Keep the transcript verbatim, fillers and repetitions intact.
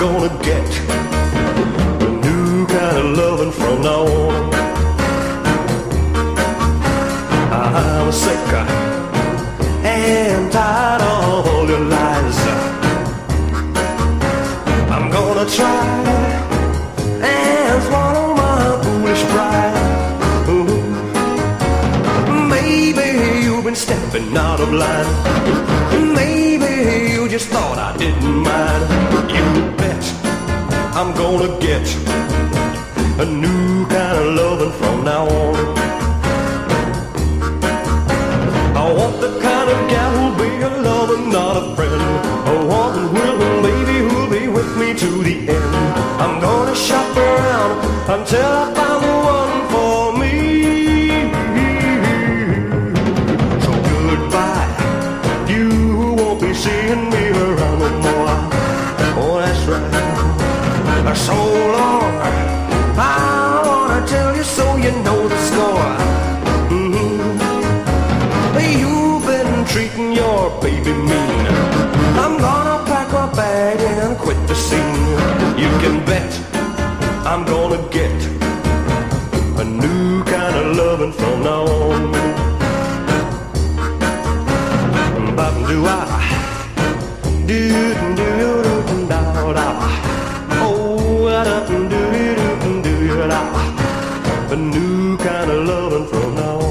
gonna get a new kind of loving from now on. I'm sick and tired of all your lies. I'm gonna try and swallow my foolish pride. Ooh. Maybe you've been stepping out of line. Maybe you just thought I didn't mind. You bet I'm gonna get a new kind of loving from now on. I want the kind of gal who'll be a lover, not a friend. A woman will, a lady who'll be with me to the end. I'm gonna shop around until I find the one for me. So goodbye, you won't be seeing me around no more. Oh, that's right. So long, I wanna tell you so you know the score. You've been treating your baby mean. I'm gonna pack my bag and quit the scene. You can bet I'm gonna get a new kind of loving from now on. Ba-doo-ah, do-do-do-do-da-da. Oh, da-do-do-do-do-da. A new kind of loving from now on.